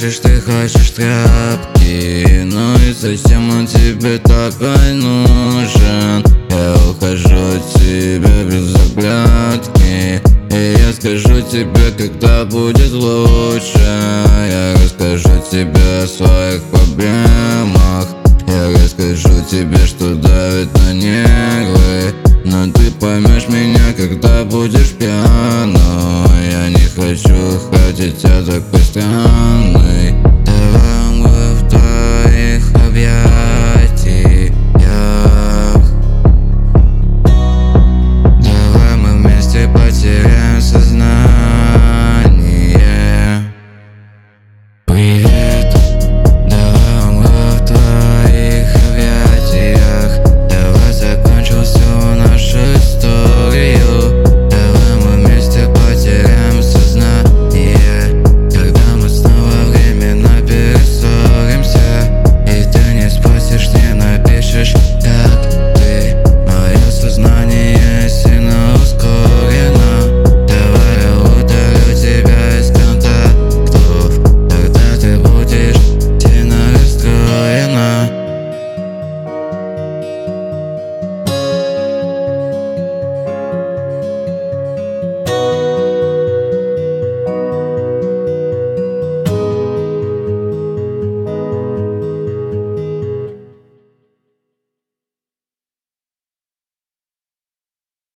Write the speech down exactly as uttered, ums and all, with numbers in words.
скажешь, ты хочешь тряпки, ну и зачем он тебе такой нужен? Я ухожу от тебя без оглядки, и я скажу тебе, когда будет лучше. Я расскажу тебе о своих